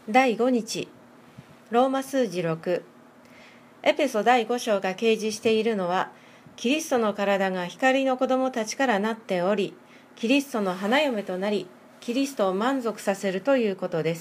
第5日、ローマ数字6、エペソ第5章が掲示しているのは、キリストの体が光の子供たちからなっており、キリストの花嫁となり、キリストを満足させるということです。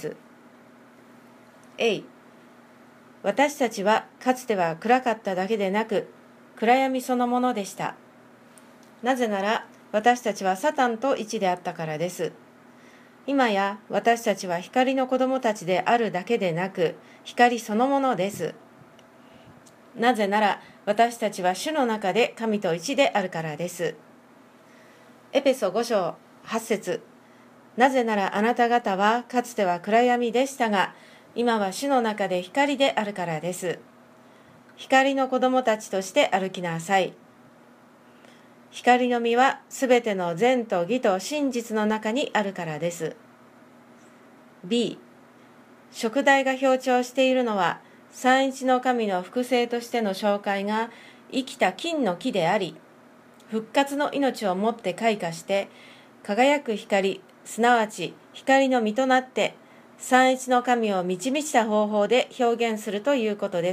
私たちはかつては暗かっただけでなく、暗闇そのものでした。なぜなら、私たちはサタンと一であったからです。今や私たちは光の子供たちであるだけでなく、光そのものです。なぜなら私たちは主の中で神と一であるからです。エペソ5章8節、なぜならあなた方はかつては暗闇でしたが、今は主の中で光であるからです。光の子供たちとして歩きなさい。光の実はすべての善と義と真実の中にあるからです。B、贖題が強調しているのは、三一の神の複製としての紹介が生きた金の木であり、復活の命をもって開花して、輝く光、すなわち光の実となって、三一の神を満ち満ちた方法で表現するということです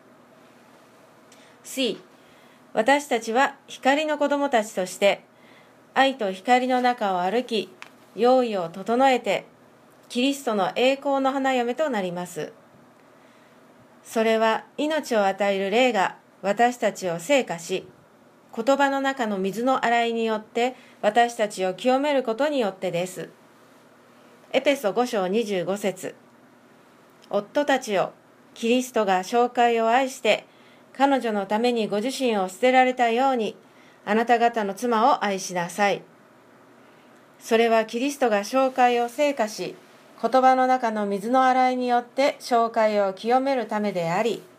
。C、私たちは光の子供たちとして、愛と光の中を歩き、用意を整えて、キリストの栄光の花嫁となります。それは命を与える霊が私たちを聖化し、言葉の中の水の洗いによって私たちを清めることによってです。エペソ5章25節、夫たちよ、キリストが教会を愛して、彼女のためにご自身を捨てられたように、あなた方の妻を愛しなさい。それはキリストが教会を聖化し、言葉の中の水の洗いによって教会を清めるためであり、